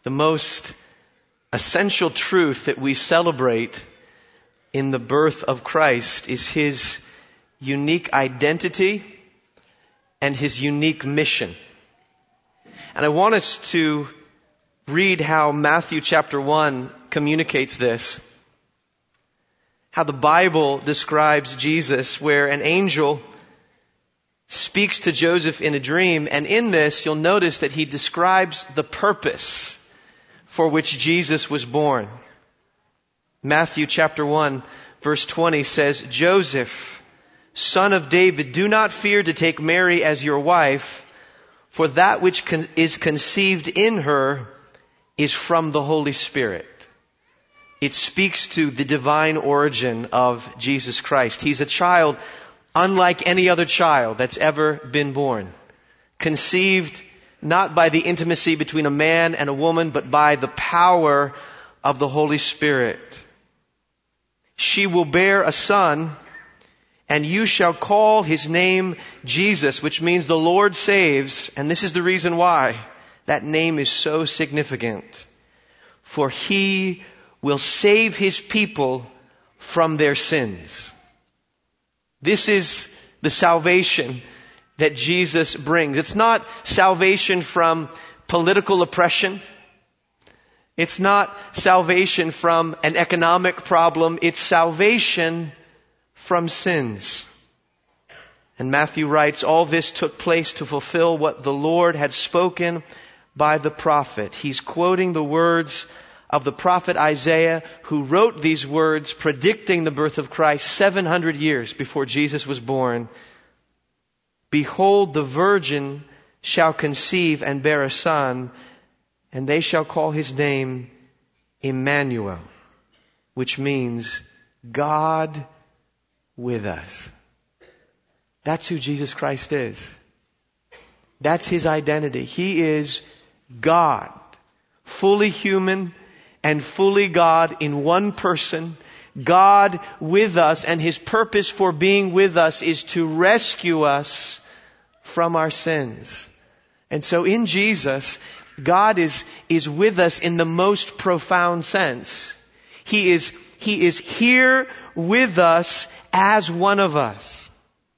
The most essential truth that we celebrate in the birth of Christ is His unique identity and His unique mission. And I want us to read how Matthew chapter 1 communicates this. How the Bible describes Jesus, where an angel speaks to Joseph in a dream, and in this you'll notice that he describes the purpose for which Jesus was born. Matthew chapter 1 verse 20 says, "Joseph, son of David, do not fear to take Mary as your wife, for that which is conceived in her is from the Holy Spirit." It speaks to the divine origin of Jesus Christ. He's a child unlike any other child that's ever been born. Conceived not by the intimacy between a man and a woman, but by the power of the Holy Spirit. She will bear a son, and you shall call his name Jesus, which means the Lord saves. And this is the reason why that name is so significant. For he will save his people from their sins. This is the salvation that Jesus brings. It's not salvation from political oppression. It's not salvation from an economic problem. It's salvation from sins. And Matthew writes, all this took place to fulfill what the Lord had spoken by the prophet. He's quoting the words of the prophet Isaiah, who wrote these words predicting the birth of Christ 700 years before Jesus was born. "Behold, the virgin shall conceive and bear a son, and they shall call his name Emmanuel," which means God with us. That's who Jesus Christ is. That's His identity. He is God, fully human and fully God in one person, God with us, and His purpose for being with us is to rescue us from our sins. And so in Jesus, God is with us in the most profound sense. He is here with us as one of us.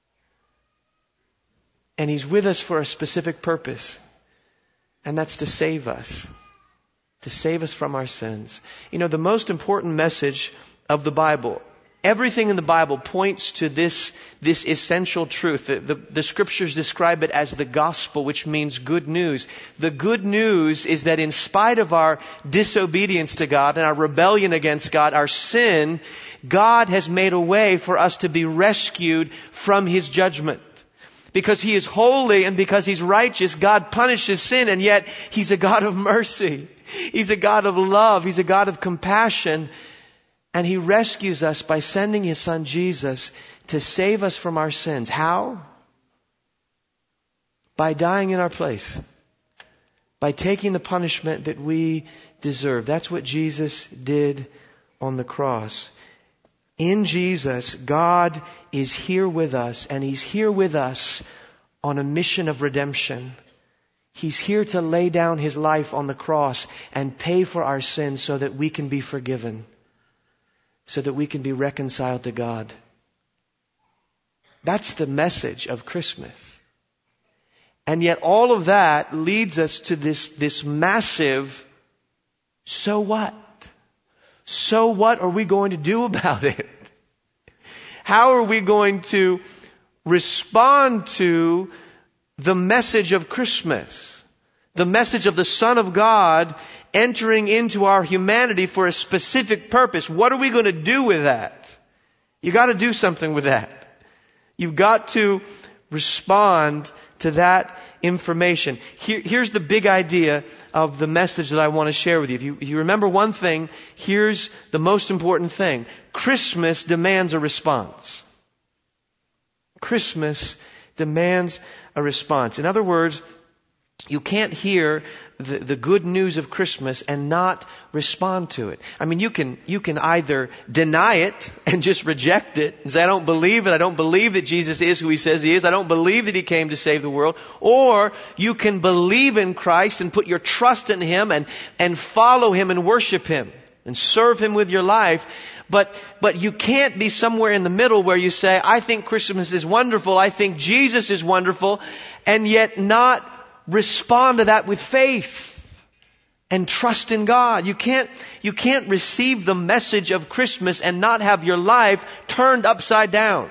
And He's with us for a specific purpose. And that's to save us. To save us from our sins. You know, the most important message of the Bible, everything in the Bible points to this essential truth. The scriptures describe it as the gospel, which means good news. The good news is that in spite of our disobedience to God and our rebellion against God, our sin, God has made a way for us to be rescued from His judgment. Because He is holy and because He's righteous, God punishes sin, and yet He's a God of mercy. He's a God of love. He's a God of compassion. And He rescues us by sending His Son Jesus to save us from our sins. How? By dying in our place. By taking the punishment that we deserve. That's what Jesus did on the cross. In Jesus, God is here with us, and He's here with us on a mission of redemption. He's here to lay down His life on the cross and pay for our sins so that we can be forgiven, so that we can be reconciled to God. That's the message of Christmas. And yet all of that leads us to this massive, so what? So what are we going to do about it? How are we going to respond to the message of Christmas? The message of the Son of God entering into our humanity for a specific purpose. What are we going to do with that? You got to do something with that. You've got to respond to that information. Here's the big idea of the message that I want to share with you. If you remember one thing, here's the most important thing. Christmas demands a response. Christmas demands a response. In other words, You can't hear the good news of Christmas and not respond to it. I mean, you can either deny it and just reject it and say, I don't believe it. I don't believe that Jesus is who He says He is. I don't believe that He came to save the world. Or you can believe in Christ and put your trust in Him and follow Him and worship Him and serve Him with your life. But you can't be somewhere in the middle where you say, I think Christmas is wonderful. I think Jesus is wonderful, and yet not respond to that with faith and trust in God. You can't receive the message of Christmas and not have your life turned upside down.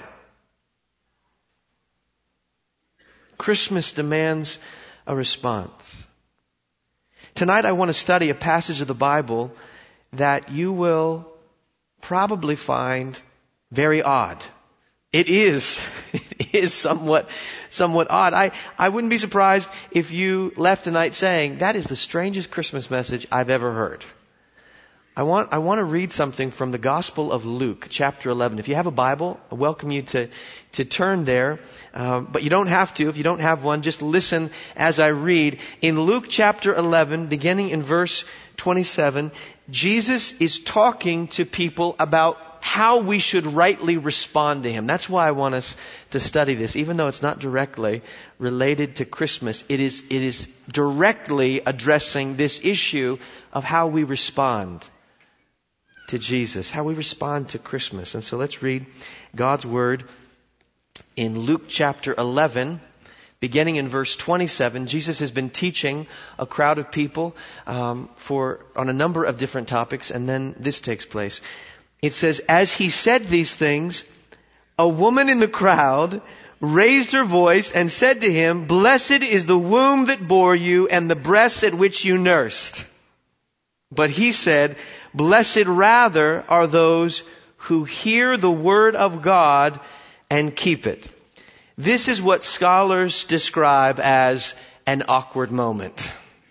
Christmas demands a response. Tonight I want to study a passage of the Bible that you will probably find very odd. It is somewhat odd. I wouldn't be surprised if you left tonight saying, that is the strangest Christmas message I've ever heard. I want to read something from the Gospel of Luke, chapter 11. If you have a Bible, I welcome you to turn there. But you don't have to. If you don't have one, just listen as I read. In Luke chapter 11, beginning in verse 27, Jesus is talking to people about how we should rightly respond to Him. That's why I want us to study this. Even though it's not directly related to Christmas, it is directly addressing this issue of how we respond to Jesus, how we respond to Christmas. And so let's read God's Word in Luke chapter 11, beginning in verse 27. Jesus has been teaching a crowd of people on a number of different topics, and then this takes place. It says, as He said these things, a woman in the crowd raised her voice and said to Him, Blessed is the womb that bore you and the breasts at which you nursed. But He said, Blessed rather are those who hear the word of God and keep it. This is what scholars describe as an awkward moment.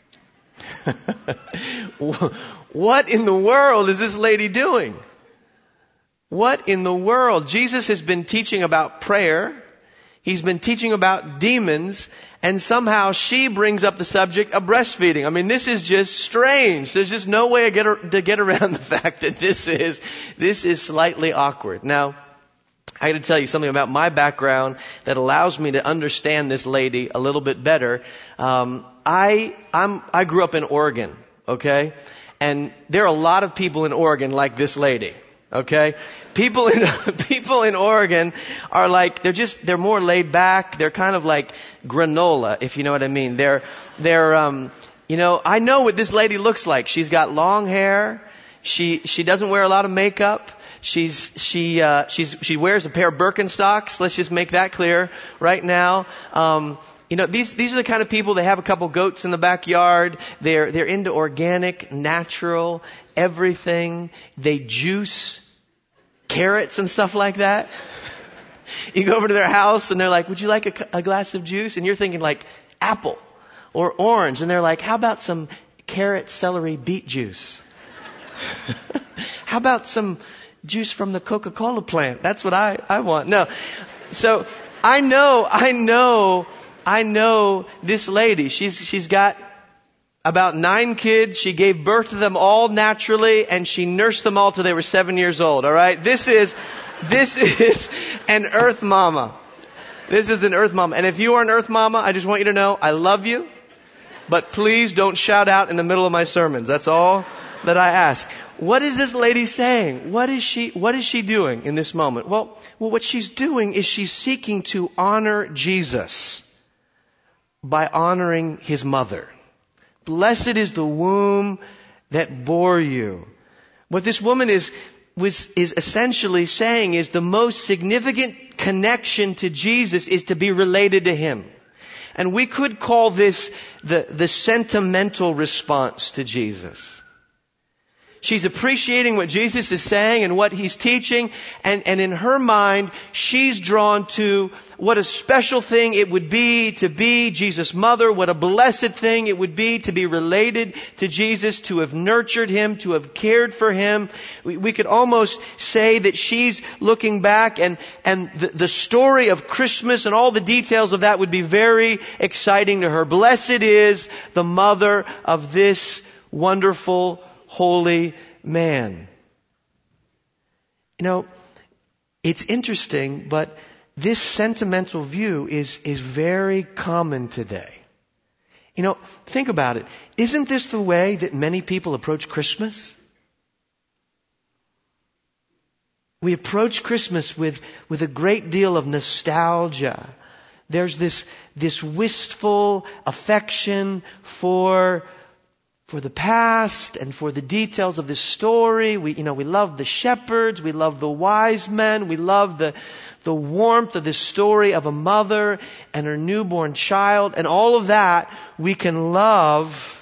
What in the world is this lady doing? What in the world? Jesus has been teaching about prayer. He's been teaching about demons. And somehow she brings up the subject of breastfeeding. I mean, this is just strange. There's just no way to get around the fact that this is slightly awkward. Now, I got to tell you something about my background that allows me to understand this lady a little bit better. I grew up in Oregon, okay? And there are a lot of people in Oregon like this lady. Okay? People in Oregon are like, they're more laid back. They're kind of like granola, if you know what I mean. I know what this lady looks like. She's got long hair. She doesn't wear a lot of makeup. She wears a pair of Birkenstocks. Let's just make that clear right now. These are the kind of people, they have a couple goats in the backyard. They're into organic, natural, everything. They juice carrots and stuff like that. You go over to their house and they're like, would you like a glass of juice? And you're thinking like apple or orange. And they're like, how about some carrot, celery, beet juice? How about some juice from the Coca-Cola plant? That's what I want. No. So I know this lady. She's got about 9 kids. She gave birth to them all naturally, and she nursed them all till they were 7 years old. All right. This is an earth mama. This is an earth mama. And if you are an earth mama, I just want you to know I love you, but please don't shout out in the middle of my sermons. That's all that I ask. What is this lady saying? What is she doing in this moment? Well, what she's doing is she's seeking to honor Jesus by honoring His mother. Blessed is the womb that bore you. What this woman is essentially saying is the most significant connection to Jesus is to be related to Him. And we could call this the sentimental response to Jesus. She's appreciating what Jesus is saying and what He's teaching. And in her mind, she's drawn to what a special thing it would be to be Jesus' mother. What a blessed thing it would be to be related to Jesus, to have nurtured Him, to have cared for Him. We could almost say that she's looking back and the story of Christmas and all the details of that would be very exciting to her. Blessed is the mother of this wonderful holy man. You know, it's interesting, but this sentimental view is very common today. You know, think about it. Isn't this the way that many people approach Christmas? We approach Christmas with a great deal of nostalgia. There's this wistful affection for the past and for the details of this story. We love the shepherds. We love the wise men. We love the warmth of this story of a mother and her newborn child. And all of that we can love.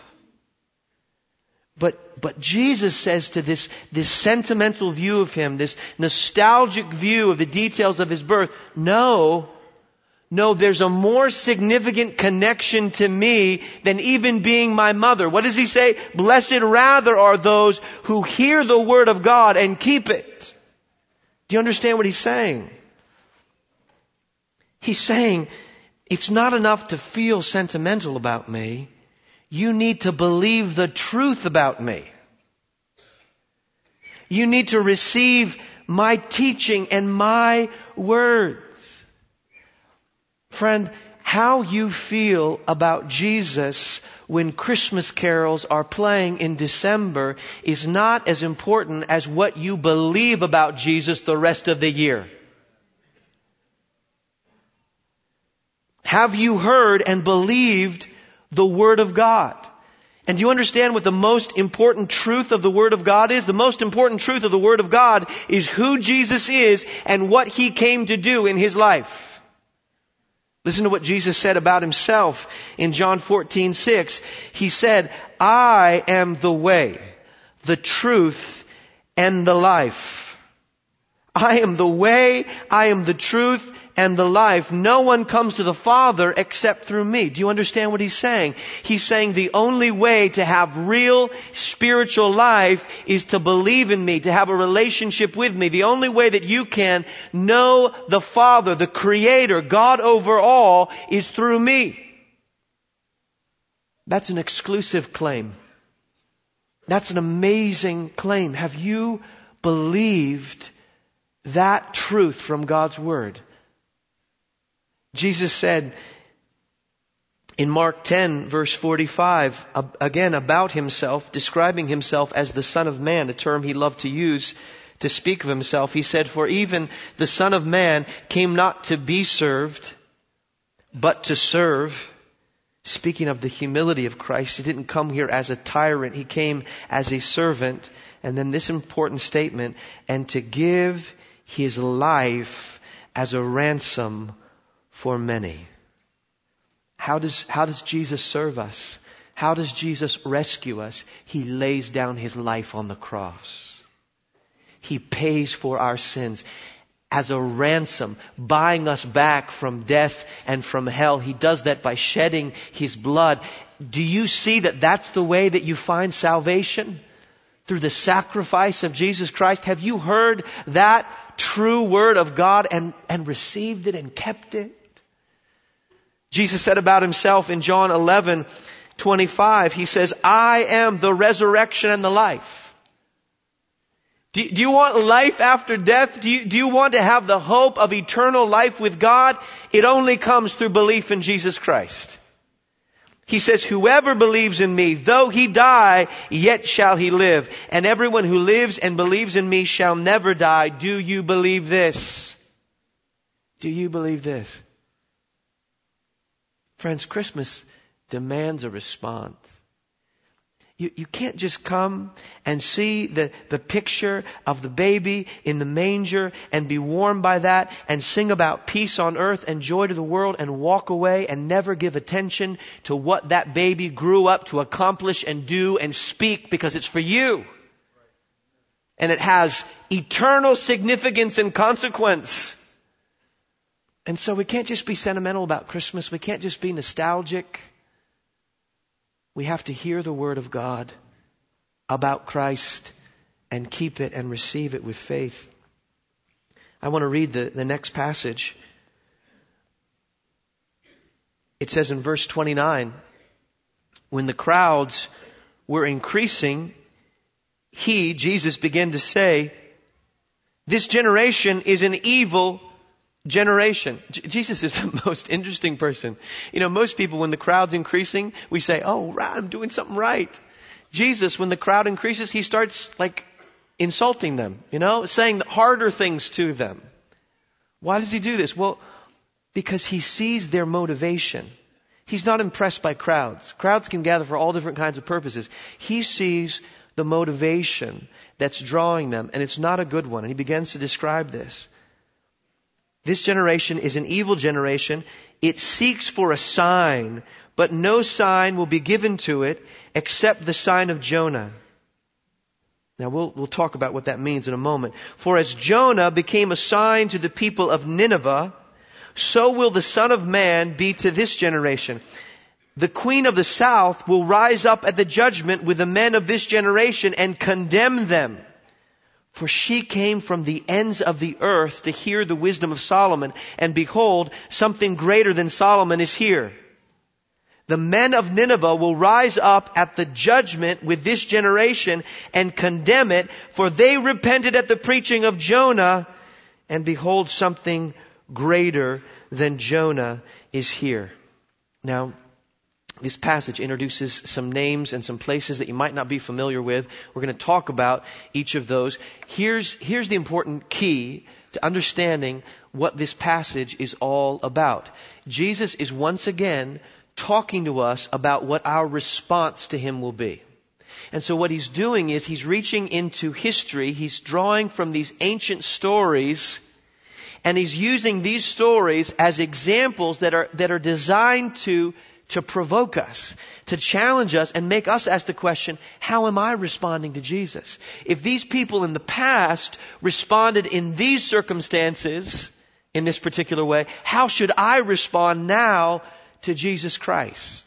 But Jesus says to this sentimental view of Him, this nostalgic view of the details of His birth, no, there's a more significant connection to me than even being my mother. What does He say? Blessed rather are those who hear the word of God and keep it. Do you understand what He's saying? He's saying, it's not enough to feel sentimental about me. You need to believe the truth about me. You need to receive my teaching and my words. Friend, how you feel about Jesus when Christmas carols are playing in December is not as important as what you believe about Jesus the rest of the year. Have you heard and believed the Word of God? And do you understand what the most important truth of the Word of God is? The most important truth of the Word of God is who Jesus is and what He came to do in His life. Listen to what Jesus said about Himself in John 14:6. He said, I am the way, the truth, and the life. I am the way, I am the truth, and the life. No one comes to the Father except through me. Do you understand what He's saying? He's saying the only way to have real spiritual life is to believe in me, to have a relationship with me. The only way that you can know the Father, the Creator, God over all, is through me. That's an exclusive claim. That's an amazing claim. Have you believed that truth from God's Word? Jesus said in Mark 10 verse 45, again about Himself, describing Himself as the Son of Man, a term He loved to use to speak of Himself. He said, for even the Son of Man came not to be served, but to serve. Speaking of the humility of Christ, He didn't come here as a tyrant. He came as a servant. And then this important statement, and to give His life as a ransom for many. How does Jesus serve us? How does Jesus rescue us? He lays down His life on the cross. He pays for our sins as a ransom, buying us back from death and from hell. He does that by shedding His blood. Do you see that that's the way that you find salvation? Through the sacrifice of Jesus Christ? Have you heard that true Word of God and received it and kept it? Jesus said about Himself in John 11:25, He says, I am the resurrection and the life. Do you want life after death? Do you want to have the hope of eternal life with God? It only comes through belief in Jesus Christ. He says, whoever believes in me, though he die, yet shall he live. And everyone who lives and believes in me shall never die. Do you believe this? Do you believe this? Friends, Christmas demands a response. You can't just come and see the picture of the baby in the manger and be warmed by that and sing about peace on earth and joy to the world and walk away and never give attention to what that baby grew up to accomplish and do and speak because it's for you. And it has eternal significance and consequence. And so we can't just be sentimental about Christmas. We can't just be nostalgic. We have to hear the Word of God about Christ and keep it and receive it with faith. I want to read the next passage. It says in verse 29, when the crowds were increasing, Jesus, began to say, this generation is an evil generation. Jesus is the most interesting person. Most people, when the crowd's increasing, we say, oh, right, I'm doing something right. Jesus, when the crowd increases, he starts insulting them, saying harder things to them. Why does he do this? Well, because he sees their motivation. He's not impressed by crowds. Crowds can gather for all different kinds of purposes. He sees the motivation that's drawing them, and it's not a good one. And he begins to describe this. This generation is an evil generation. It seeks for a sign, but no sign will be given to it except the sign of Jonah. Now we'll talk about what that means in a moment. For as Jonah became a sign to the people of Nineveh, so will the Son of Man be to this generation. The Queen of the South will rise up at the judgment with the men of this generation and condemn them. For she came from the ends of the earth to hear the wisdom of Solomon, and behold, something greater than Solomon is here. The men of Nineveh will rise up at the judgment with this generation and condemn it, for they repented at the preaching of Jonah, and behold, something greater than Jonah is here. Now, this passage introduces some names and some places that you might not be familiar with. We're going to talk about each of those. Here's the important key to understanding what this passage is all about. Jesus is once again talking to us about what our response to Him will be. And so what He's doing is He's reaching into history. He's drawing from these ancient stories, and He's using these stories as examples that are designed to provoke us, to challenge us, and make us ask the question, how am I responding to Jesus? If these people in the past responded in these circumstances, in this particular way, how should I respond now to Jesus Christ?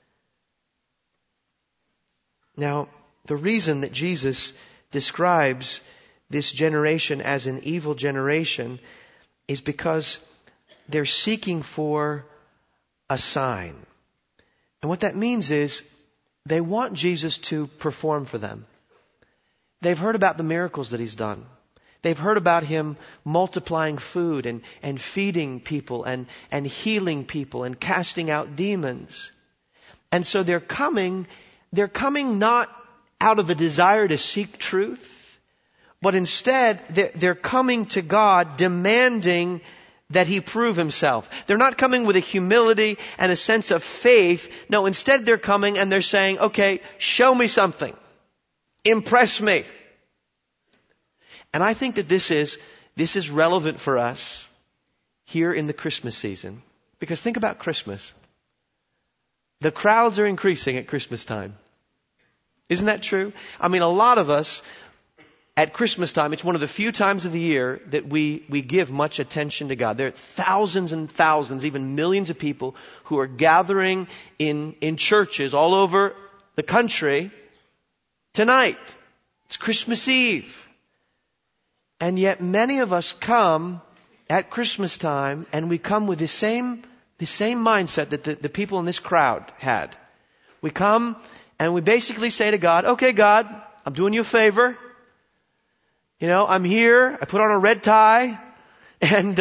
Now, the reason that Jesus describes this generation as an evil generation is because they're seeking for a sign. And what that means is they want Jesus to perform for them. They've heard about the miracles that He's done. They've heard about Him multiplying food and feeding people and healing people and casting out demons. And so they're coming not out of a desire to seek truth, but instead they're coming to God demanding that He prove Himself. They're not coming with a humility and a sense of faith. No, instead they're coming and they're saying, okay, show me something. Impress me. And I think that this is relevant for us here in the Christmas season. Because think about Christmas. The crowds are increasing at Christmas time. Isn't that true? I mean, a lot of us at Christmas time, it's one of the few times of the year that we give much attention to God. There are thousands and thousands, even millions of people who are gathering in churches all over the country tonight. It's Christmas Eve. And yet many of us come at Christmas time and we come with the same mindset that the people in this crowd had. We come and we basically say to God, okay, God, I'm doing you a favor. I'm here. I put on a red tie. And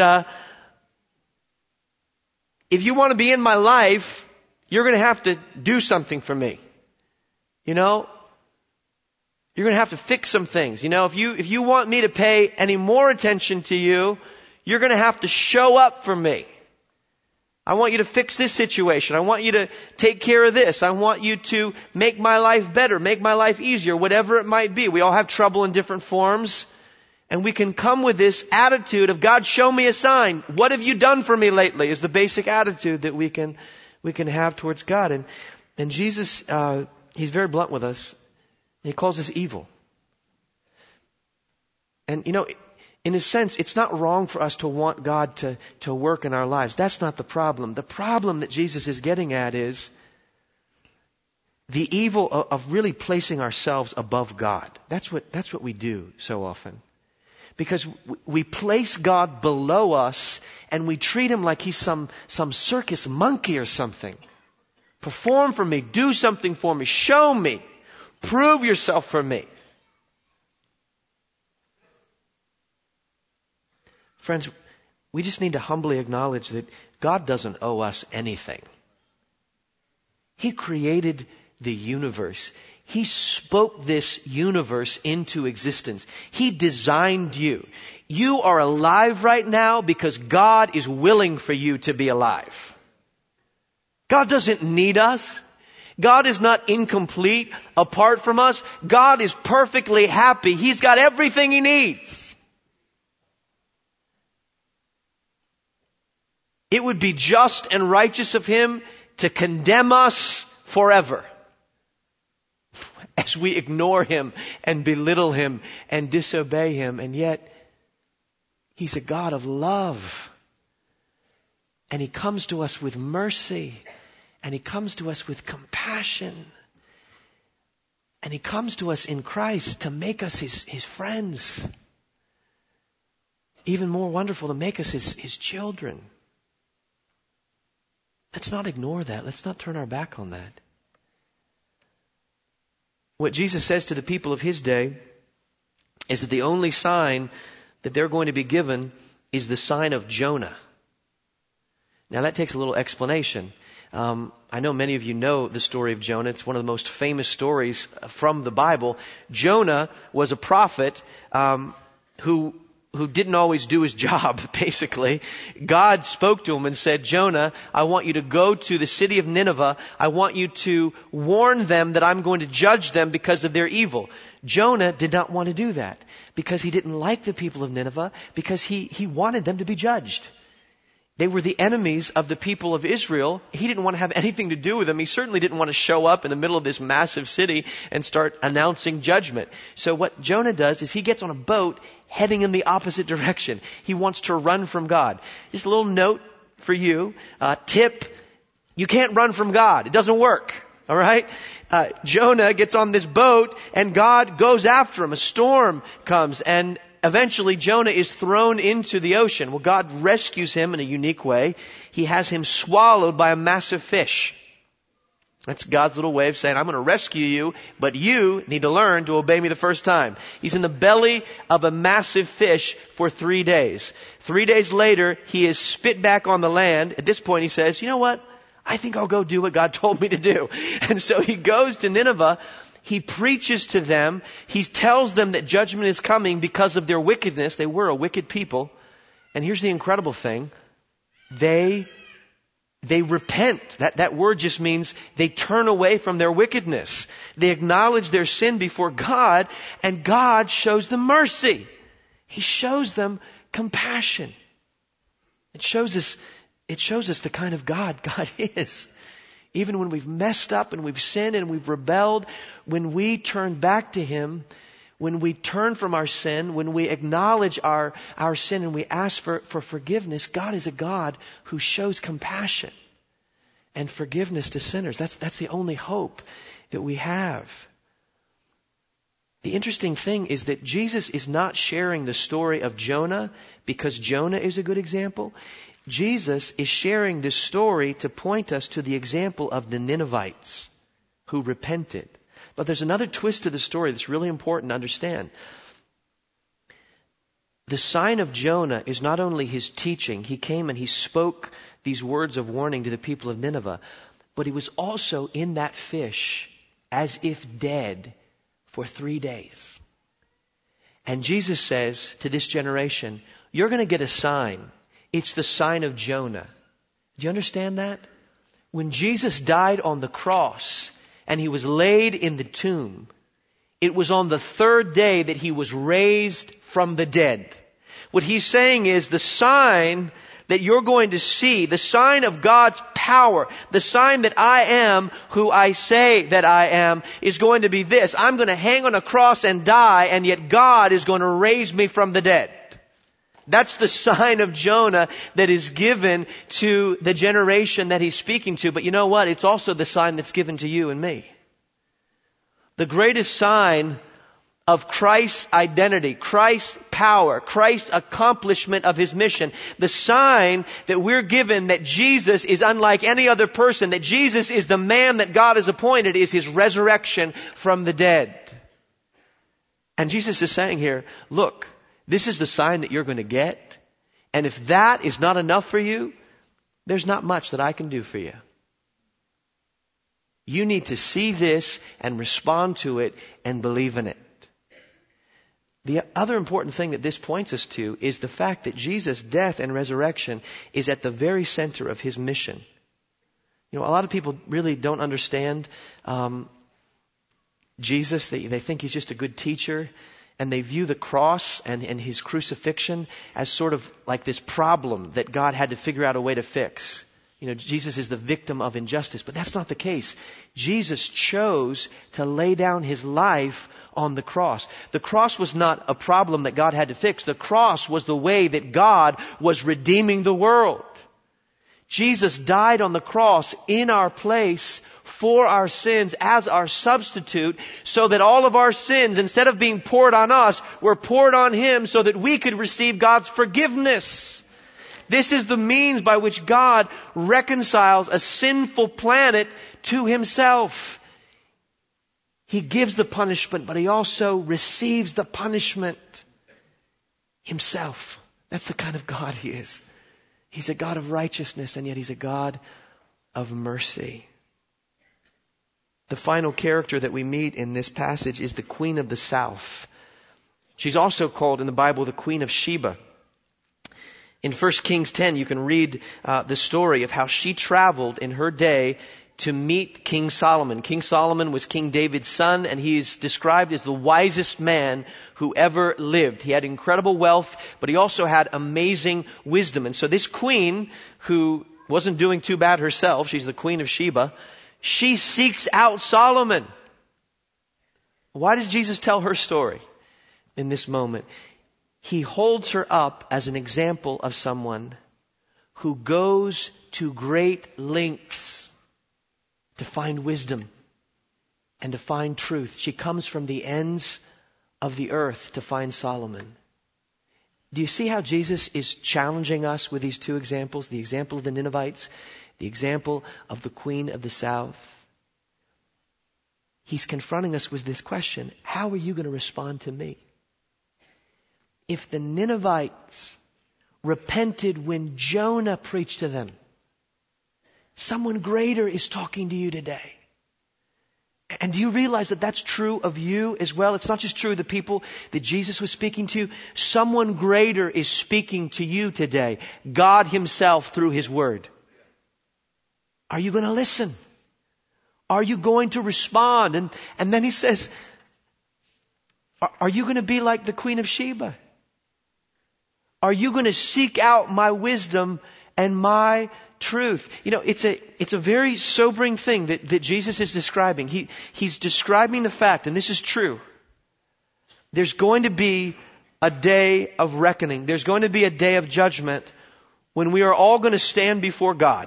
if you want to be in my life, you're going to have to do something for me. You're going to have to fix some things. If you want me to pay any more attention to you, you're going to have to show up for me. I want you to fix this situation. I want you to take care of this. I want you to make my life better, make my life easier, whatever it might be. We all have trouble in different forms. And we can come with this attitude of, God, show me a sign. What have you done for me lately? Is the basic attitude that we can have towards God. And Jesus, He's very blunt with us. He calls us evil. And in a sense, it's not wrong for us to want God to work in our lives. That's not the problem. The problem that Jesus is getting at is the evil of really placing ourselves above God. That's what we do so often. Because we place God below us and we treat Him like He's some circus monkey or something. Perform for me. Do something for me. Show me. Prove yourself for me. Friends, we just need to humbly acknowledge that God doesn't owe us anything. He created the universe. He spoke this universe into existence. He designed you. You are alive right now because God is willing for you to be alive. God doesn't need us. God is not incomplete apart from us. God is perfectly happy. He's got everything He needs. It would be just and righteous of Him to condemn us forever as we ignore Him and belittle Him and disobey Him. And yet, He's a God of love. And He comes to us with mercy. And He comes to us with compassion. And He comes to us in Christ to make us His friends. Even more wonderful, to make us His children. Let's not ignore that. Let's not turn our back on that. What Jesus says to the people of His day is that the only sign that they're going to be given is the sign of Jonah. Now that takes a little explanation. I know many of you know the story of Jonah. It's one of the most famous stories from the Bible. Jonah was a prophet who didn't always do his job, basically. God spoke to him and said, Jonah, I want you to go to the city of Nineveh. I want you to warn them that I'm going to judge them because of their evil. Jonah did not want to do that because he didn't like the people of Nineveh, because he wanted them to be judged. They were the enemies of the people of Israel. He didn't want to have anything to do with them. He certainly didn't want to show up in the middle of this massive city and start announcing judgment. So what Jonah does is he gets on a boat heading in the opposite direction. He wants to run from God. Just a little note for you. Tip. You can't run from God. It doesn't work. All right? Jonah gets on this boat and God goes after him. A storm comes and eventually Jonah is thrown into the ocean. Well, God rescues him in a unique way. He has him swallowed by a massive fish. That's God's little way of saying, I'm going to rescue you, but you need to learn to obey me the first time. He's in the belly of a massive fish for 3 days. 3 days later, he is spit back on the land. At this point, he says, you know what? I think I'll go do what God told me to do. And so he goes to Nineveh. He preaches to them. He tells them that judgment is coming because of their wickedness. They were a wicked people. And here's the incredible thing. They repent. That word just means they turn away from their wickedness. They acknowledge their sin before God, and God shows them mercy. He shows them compassion. It shows us the kind of God is. Even when we've messed up and we've sinned and we've rebelled, when we turn back to Him, when we turn from our sin, when we acknowledge our sin and we ask for forgiveness, God is a God who shows compassion and forgiveness to sinners. That's the only hope that we have. The interesting thing is that Jesus is not sharing the story of Jonah because Jonah is a good example. Jesus is sharing this story to point us to the example of the Ninevites who repented. But there's another twist to the story that's really important to understand. The sign of Jonah is not only his teaching. He came and he spoke these words of warning to the people of Nineveh. But he was also in that fish as if dead for 3 days. And Jesus says to this generation, you're going to get a sign. It's the sign of Jonah. Do you understand that? When Jesus died on the cross and He was laid in the tomb, it was on the 3rd day that He was raised from the dead. What He's saying is the sign that you're going to see, the sign of God's power, the sign that I am who I say that I am, is going to be this. I'm going to hang on a cross and die, and yet God is going to raise me from the dead. That's the sign of Jonah that is given to the generation that he's speaking to. But you know what? It's also the sign that's given to you and me. The greatest sign of Christ's identity, Christ's power, Christ's accomplishment of his mission, the sign that we're given that Jesus is unlike any other person, that Jesus is the man that God has appointed, is his resurrection from the dead. And Jesus is saying here, look, this is the sign that you're going to get. And if that is not enough for you, there's not much that I can do for you. You need to see this and respond to it and believe in it. The other important thing that this points us to is the fact that Jesus' death and resurrection is at the very center of his mission. You know, a lot of people really don't understand Jesus. They think he's just a good teacher, and they view the cross and his crucifixion as sort of like this problem that God had to figure out a way to fix. You know, Jesus is the victim of injustice, but that's not the case. Jesus chose to lay down his life on the cross. The cross was not a problem that God had to fix. The cross was the way that God was redeeming the world. Jesus died on the cross in our place for our sins as our substitute, so that all of our sins, instead of being poured on us, were poured on him so that we could receive God's forgiveness. This is the means by which God reconciles a sinful planet to himself. He gives the punishment, but he also receives the punishment himself. That's the kind of God he is. He's a God of righteousness, and yet he's a God of mercy. The final character that we meet in this passage is the Queen of the South. She's also called in the Bible the Queen of Sheba. In 1 Kings 10, you can read the story of how she traveled in her day to meet King Solomon. King Solomon was King David's son, and he is described as the wisest man who ever lived. He had incredible wealth, but he also had amazing wisdom. And so this queen, who wasn't doing too bad herself, she's the Queen of Sheba, she seeks out Solomon. Why does Jesus tell her story in this moment? He holds her up as an example of someone who goes to great lengths to find wisdom and to find truth. She comes from the ends of the earth to find Solomon. Do you see how Jesus is challenging us with these two examples? The example of the Ninevites, the example of the Queen of the South. He's confronting us with this question: how are you going to respond to me? If the Ninevites repented when Jonah preached to them, someone greater is talking to you today. And do you realize that that's true of you as well? It's not just true of the people that Jesus was speaking to. Someone greater is speaking to you today. God himself through his word. Are you going to listen? Are you going to respond? And then he says, are you going to be like the Queen of Sheba? Are you going to seek out my wisdom and my truth? You know, it's a very sobering thing that Jesus is describing. He's describing the fact, and this is true, there's going to be a day of reckoning. There's going to be a day of judgment when we are all going to stand before God.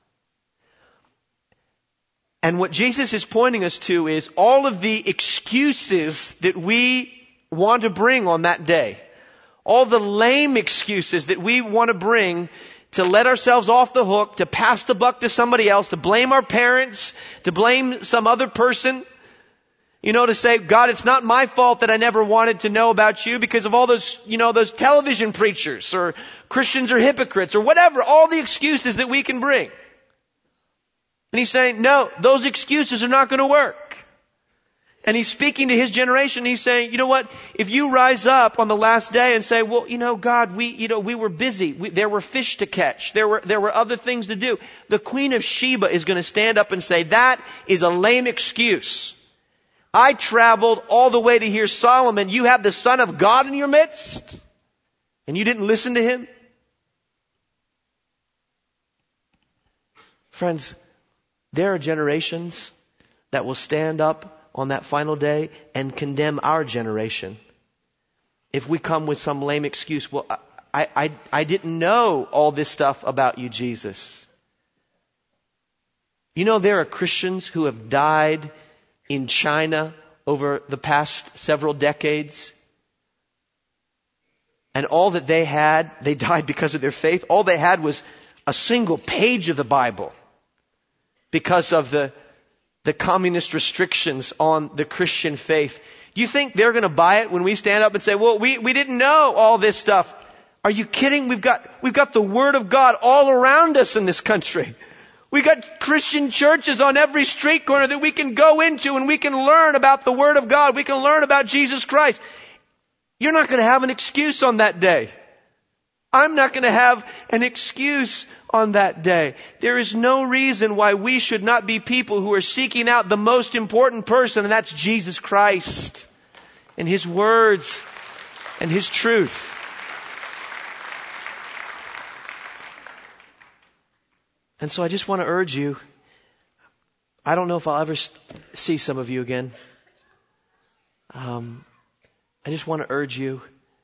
And what Jesus is pointing us to is all of the excuses that we want to bring on that day. All the lame excuses that we want to bring to let ourselves off the hook, to pass the buck to somebody else, to blame our parents, to blame some other person. You know, to say, God, it's not my fault that I never wanted to know about you because of all those, those television preachers, or Christians are hypocrites, or whatever, all the excuses that we can bring. And he's saying, no, those excuses are not going to work. And he's speaking to his generation. He's saying, you know what? If you rise up on the last day and say, well, God, we were busy. There were fish to catch. There were other things to do. The Queen of Sheba is going to stand up and say, that is a lame excuse. I traveled all the way to hear Solomon. You have the Son of God in your midst, and you didn't listen to him. Friends, there are generations that will stand up on that final day and condemn our generation if we come with some lame excuse. Well, I didn't know all this stuff about you, Jesus. You know, there are Christians who have died in China over the past several decades. And all that they had, they died because of their faith. All they had was a single page of the Bible because of the communist restrictions on the Christian faith. Do you think they're going to buy it when we stand up and say, well, we didn't know all this stuff? Are you kidding? We've got the Word of God all around us in this country. We got Christian churches on every street corner that we can go into and we can learn about the Word of God. We can learn about Jesus Christ. You're not going to have an excuse on that day. I'm not going to have an excuse on that day. There is no reason why we should not be people who are seeking out the most important person, and that's Jesus Christ and His words and His truth. And so I just want to urge you, I don't know if I'll ever see some of you again. I just want to urge you,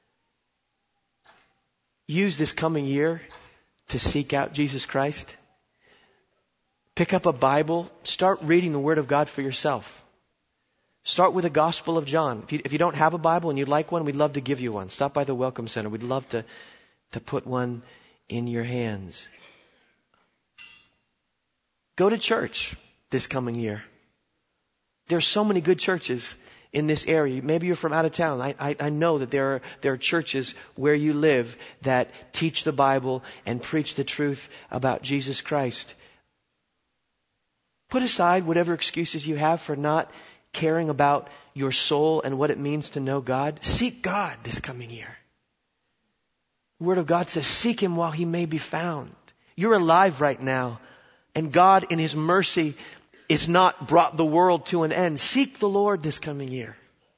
use this coming year to seek out Jesus Christ. Pick up a Bible. Start reading the Word of God for yourself. Start with the Gospel of John. If you don't have a Bible and you'd like one, we'd love to give you one. Stop by the Welcome Center. We'd love to put one in your hands. Go to church this coming year. There's so many good churches in this area. Maybe you're from out of town. I know that there are churches where you live that teach the Bible and preach the truth about Jesus Christ. Put aside whatever excuses you have for not caring about your soul and what it means to know God. Seek God this coming year. The Word of God says, seek Him while He may be found. You're alive right now, and God in His mercy is not brought the world to an end. Seek the Lord this coming year.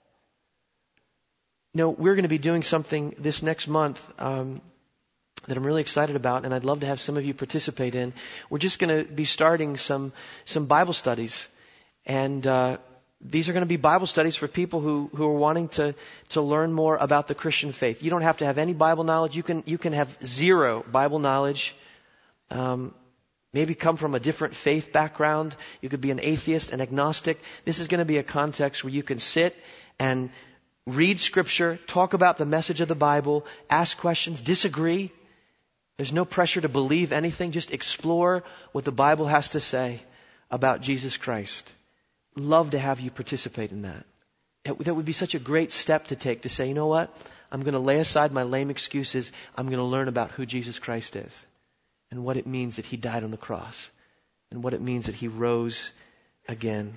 You know, we're going to be doing something this next month that I'm really excited about, and I'd love to have some of you participate in. We're just going to be starting some Bible studies, and these are going to be Bible studies for people who are wanting to learn more about the Christian faith. You don't have to have any Bible knowledge. You can have zero Bible knowledge. Maybe come from a different faith background. You could be an atheist, an agnostic. This is going to be a context where you can sit and read Scripture, talk about the message of the Bible, ask questions, disagree. There's no pressure to believe anything. Just explore what the Bible has to say about Jesus Christ. Love to have you participate in that. That would be such a great step to take, to say, you know what? I'm going to lay aside my lame excuses. I'm going to learn about who Jesus Christ is. And what it means that He died on the cross. And what it means that He rose again.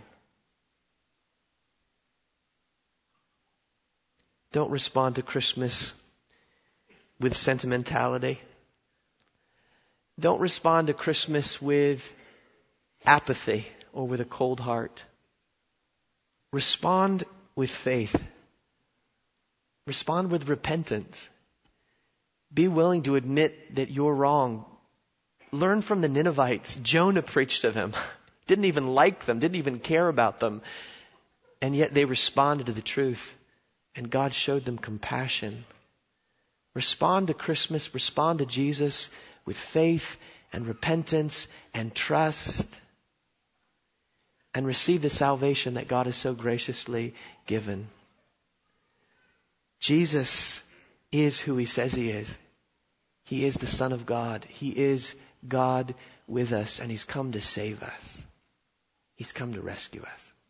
Don't respond to Christmas with sentimentality. Don't respond to Christmas with apathy or with a cold heart. Respond with faith. Respond with repentance. Be willing to admit that you're wrong. Learn from the Ninevites. Jonah preached to them. Didn't even like them. Didn't even care about them. And yet they responded to the truth. And God showed them compassion. Respond to Christmas. Respond to Jesus with faith and repentance and trust. And receive the salvation that God has so graciously given. Jesus is who He says He is. He is the Son of God. He is God with us, and He's come to save us. He's come to rescue us.